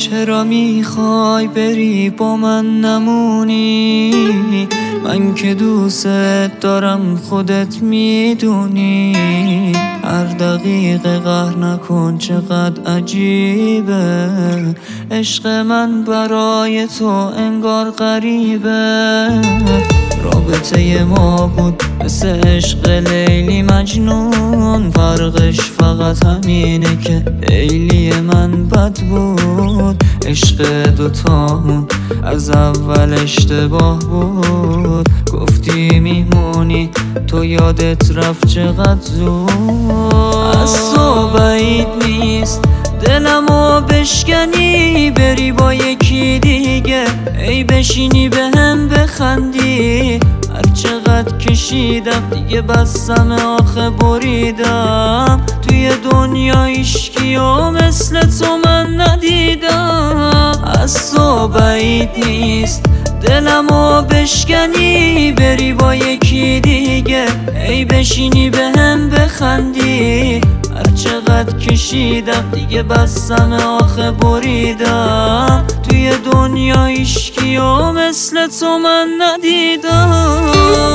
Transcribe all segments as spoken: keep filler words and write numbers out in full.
چرا میخوای بری با من نمونی؟ من که دوست دارم خودت میدونی. هر دقیقه قهر نکن چقدر عجیبه، عشق من برای تو انگار غریبه. رابطه ما بود مثل عشق لیلی مجنون، فرقش فقط همینه که لیلی من بد بود. عشق دوتامون از اول اشتباه بود، گفتی میمونی تو یادت رفت چقدر زود. از تو بعید نیست دلمو بشکنی، بری با یکی دیگه ای بشینی به هم بخندی. هر چقدر کشیدم دیگه بسم آخه بریدم، توی دنیا ایشکیو مثل تو من ندیدم. از تو بعید نیست دلمو بشکنی، بری با یکی دیگه ای بشینی به هم بخندی. هر چقدر کشیدم دیگه بسم آخه بریدم، توی دنیا ایشکیو مثل تو من ندیدم.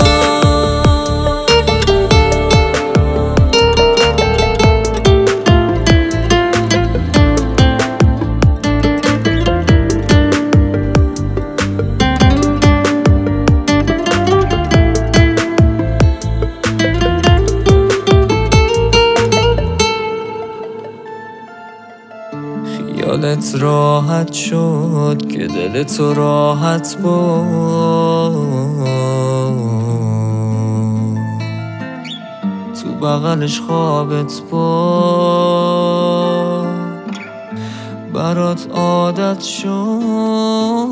خیالت راحت شد که دل تو راحت بود، تو بغلش خوابت بود، برات عادت شد.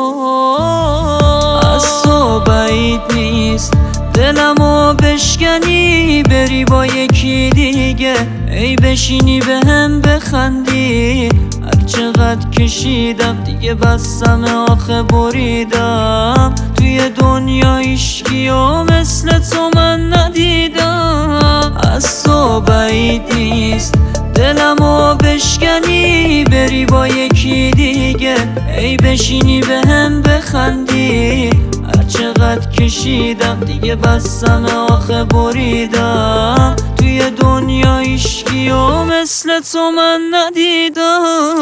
از تو بعید نیست دلمو بشکنی، بری با یکی دیگه ای بشینی به هم بخندی. هر چقدر کشیدم دیگه بسم آخه بریدم، توی دنیا ایشکیو مثل تو من ندیدم. از تو بعید نیست دلمو بشکنی، بری با یکی دیگه ای بشینی به هم بخندی. هر چقدر کشیدم دیگه بسم آخه بریدم، توی دنیا ایشکیو مثل تو من ندیدم.